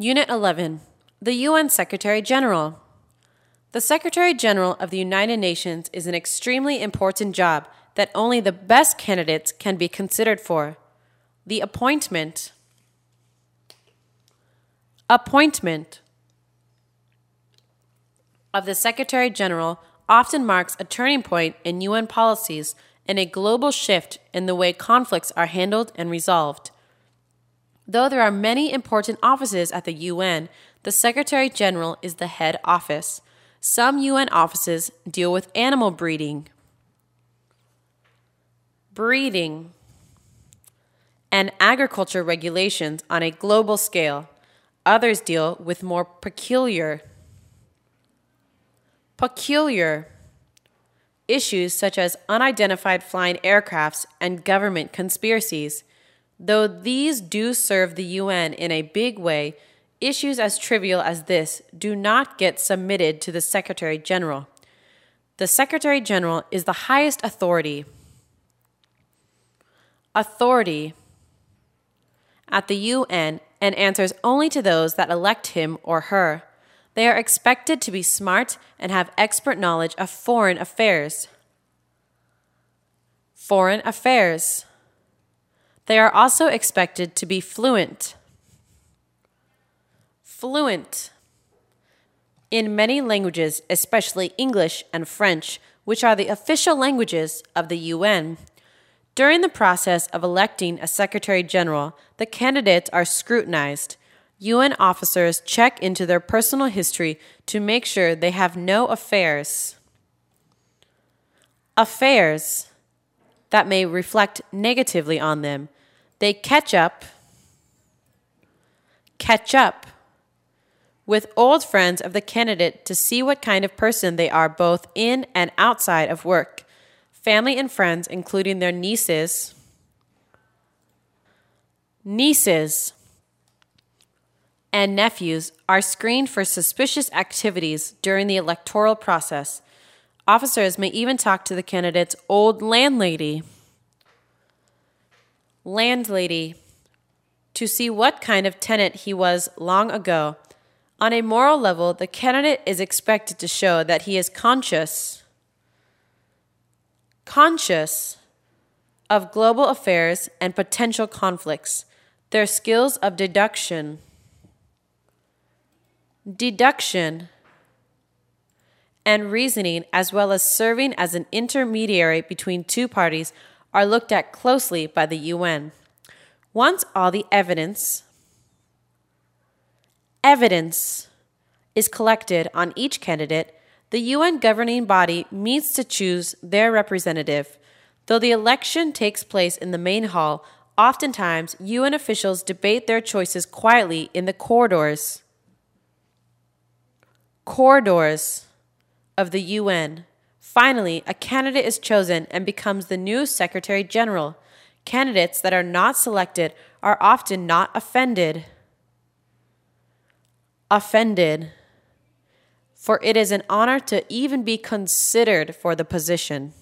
Unit 11. The UN Secretary General. The Secretary General of the United Nations is an extremely important job that only the best candidates can be considered for. The appointment of the Secretary General often marks a turning point in UN policies and a global shift in the way conflicts are handled and resolved. Though there are many important offices at the UN, the Secretary General is the head office. Some UN offices deal with animal breeding, and agriculture regulations on a global scale. Others deal with more peculiar issues such as unidentified flying aircrafts and government conspiracies. Though these do serve the UN in a big way, issues as trivial as this do not get submitted to the Secretary General. The Secretary General is the highest authority at the UN and answers only to those that elect him or her. They are expected to be smart and have expert knowledge of foreign affairs. They are also expected to be fluent in many languages, especially English and French, which are the official languages of the UN. During the process of electing a Secretary General, the candidates are scrutinized. UN officers check into their personal history to make sure they have no affairs that may reflect negatively on them. They catch up with old friends of the candidate to see what kind of person they are both in and outside of work. Family and friends, including their nieces and nephews, are screened for suspicious activities during the electoral process. Officers may even talk to the candidate's old landlady to see what kind of tenant he was long ago. On a moral level, the candidate is expected to show that he is conscious of global affairs and potential conflicts. Their skills of deduction and reasoning, as well as serving as an intermediary between two parties, are looked at closely by the UN. Once all the evidence is collected on each candidate, the UN governing body meets to choose their representative. Though the election takes place in the main hall, oftentimes UN officials debate their choices quietly in the corridors of the UN. Finally, a candidate is chosen and becomes the new Secretary General. Candidates that are not selected are often not offended, for it is an honor to even be considered for the position.